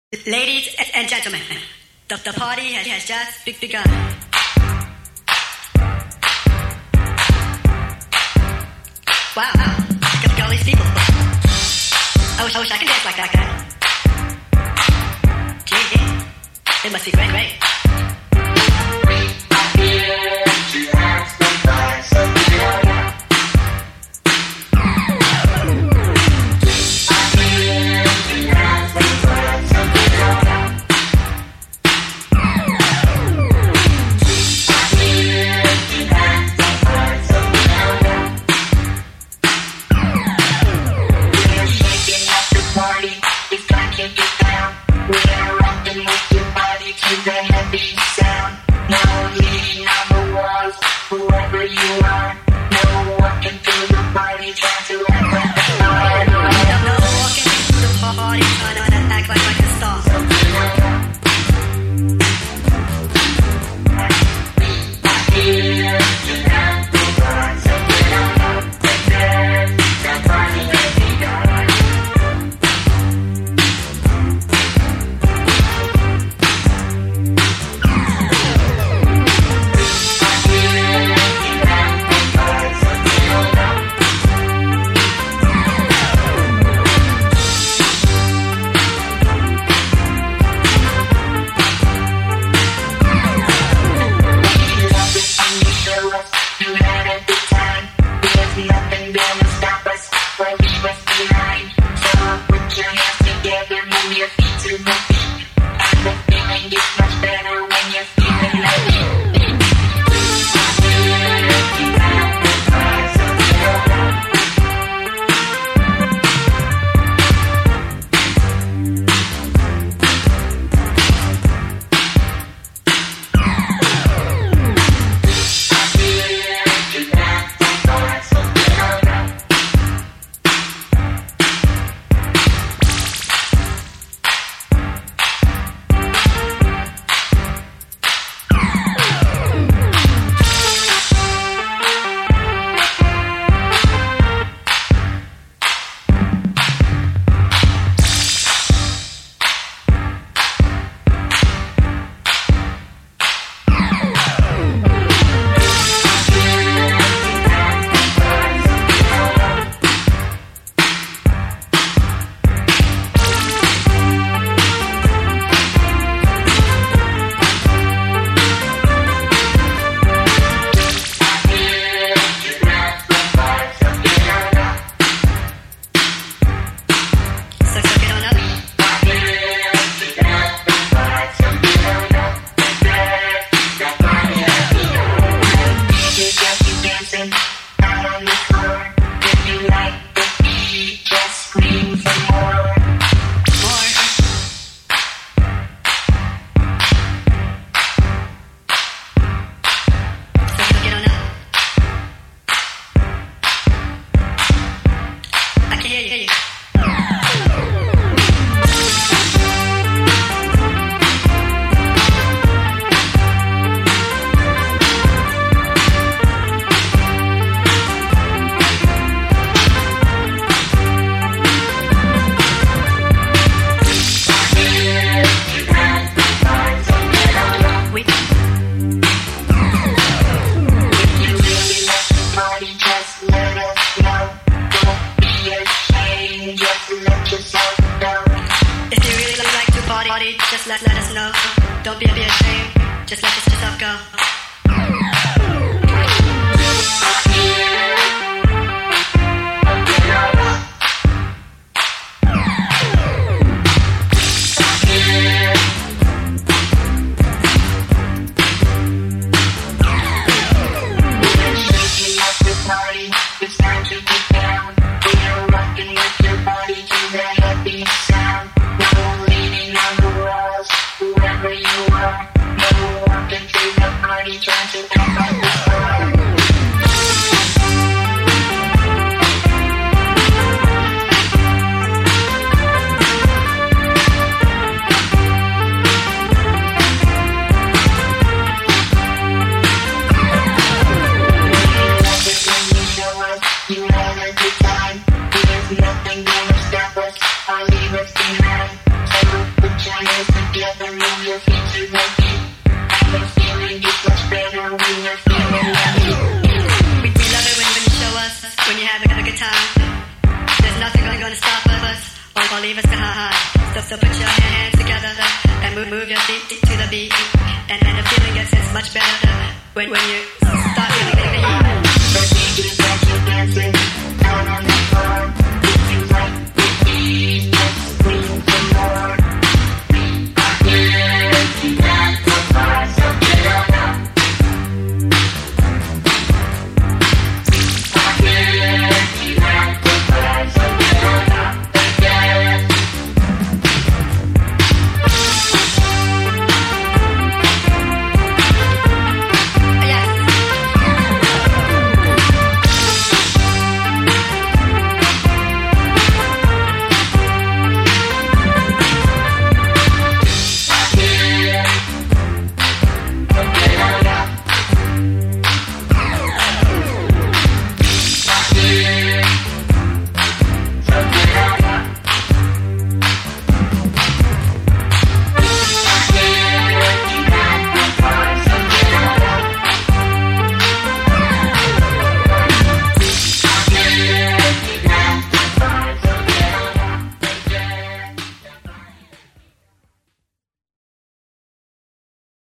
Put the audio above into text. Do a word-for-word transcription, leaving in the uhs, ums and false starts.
Ladies and gentlemen, the, the party has, has just begun. Wow, look at all these people. I wish, I wish I could dance like that guy. Gee, it must be great, great. Just let, let us know. Don't be, be ashamed. Just let yourself go. Whoever you are, never walking through the party. When you have a, a good time, there's nothing gonna, gonna stop us or, or leave us behind. So, so put your hands together and move, move your feet to the beat, and, and the feeling gets, gets much better when, when you start feeling the heat.